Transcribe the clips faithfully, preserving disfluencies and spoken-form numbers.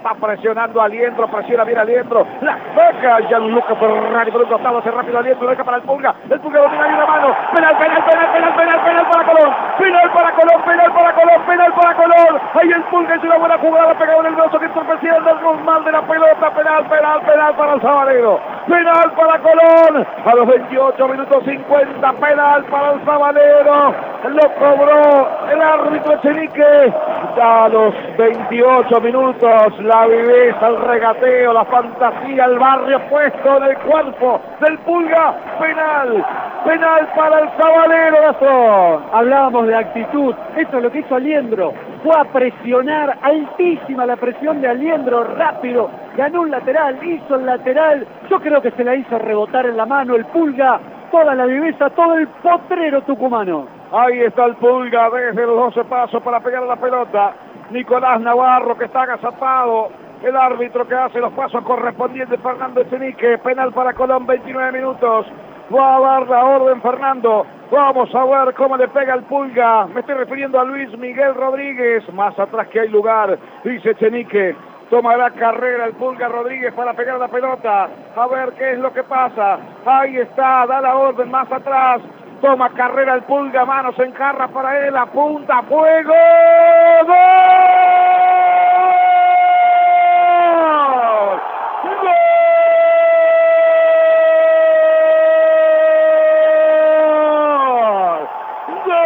está presionando a Aliendro, presiona bien a Aliendro, la toca Gianluca Ferrari por un costado, hace rápido Aliendro, deja para el Pulga, el Pulga domina bien la mano, penal, penal, penal, penal, penal, penal para Colón, penal para Colón, penal para Colón, penal para Colón, ahí el Pulga hizo una buena jugada, pegado en el brazo que entorpecía el mal de la pelota, penal, penal, penal para el Sabanero, penal para Colón, a los veintiocho minutos cincuenta, penal para el Sabanero, lo cobró el árbitro Echenique, a los veintiocho minutos, la viveza, el regateo, la fantasía, el barrio puesto en el cuerpo del Pulga, penal, penal para el Sabanero, Gastón. Hablábamos de actitud, eso es lo que hizo Aliendro, fue a presionar, altísima la presión de Aliendro, rápido, ganó un lateral, hizo el lateral, yo creo que se la hizo rebotar en la mano el Pulga, toda la viveza, todo el potrero tucumano. Ahí está el Pulga desde los doce pasos para pegar a la pelota. Nicolás Navarro que está agazapado. El árbitro que hace los pasos correspondientes, Fernando Echenique. Penal para Colón, veintinueve minutos. Va a dar la orden Fernando. Vamos a ver cómo le pega el Pulga. Me estoy refiriendo a Luis Miguel Rodríguez. Más atrás que hay lugar, dice Echenique. Tomará carrera el Pulga Rodríguez para pegar la pelota. A ver qué es lo que pasa. Ahí está, da la orden más atrás. Toma carrera el Pulga, manos en jarra para él, apunta, fuego, ¡gol! ¡Gol! ¡Gol!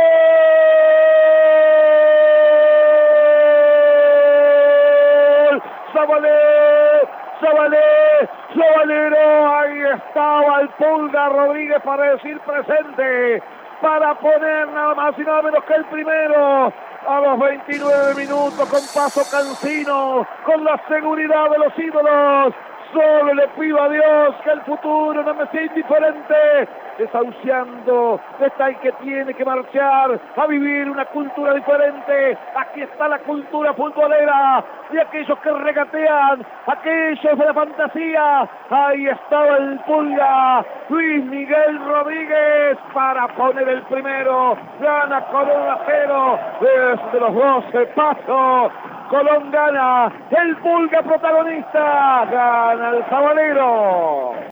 ¡Sabalé! ¡Sabalé! ¡Sabanero! Ahí estaba el Pulga Rodríguez para decir presente, para poner nada más y nada menos que el primero a los veintinueve minutos con paso cansino, con la seguridad de los ídolos. Solo le pido a Dios que el futuro no me sea indiferente, desahuciando está el que tiene que marchar a vivir una cultura diferente. Aquí está la cultura futbolera de aquellos que regatean, aquellos de la fantasía. Ahí estaba el Pulga, Luis Miguel Rodríguez para poner el primero. Gana Colón a cero desde los doce pasos. Colón gana, el Pulga protagonista, gana el Sabanero.